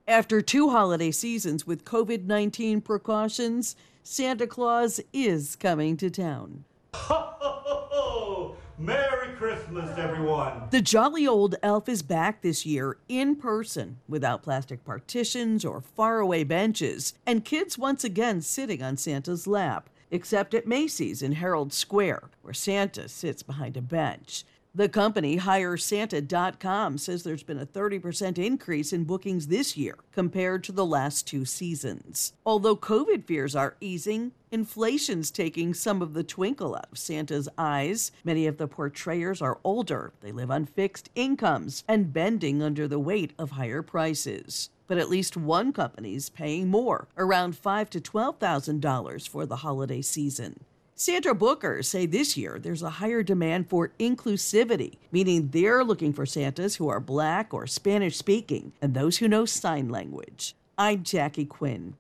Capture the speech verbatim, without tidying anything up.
After two holiday seasons with COVID nineteen precautions, Santa Claus is coming to town. Ho, ho, ho, ho! Merry Christmas, everyone! The jolly old elf is back this year in person, without plastic partitions or faraway benches, and kids once again sitting on Santa's lap, except at Macy's in Herald Square, where Santa sits behind a bench. The company hire santa dot com says there's been a thirty percent increase in bookings this year compared to the last two seasons. Although COVID fears are easing, inflation's taking some of the twinkle out of Santa's eyes. Many of the portrayers are older, they live on fixed incomes, and bending under the weight of higher prices. But at least one company's paying more, around five thousand to twelve thousand dollars for the holiday season. Santa bookers say this year there's a higher demand for inclusivity, meaning they're looking for Santas who are Black or Spanish speaking and those who know sign language. I'm Jackie Quinn.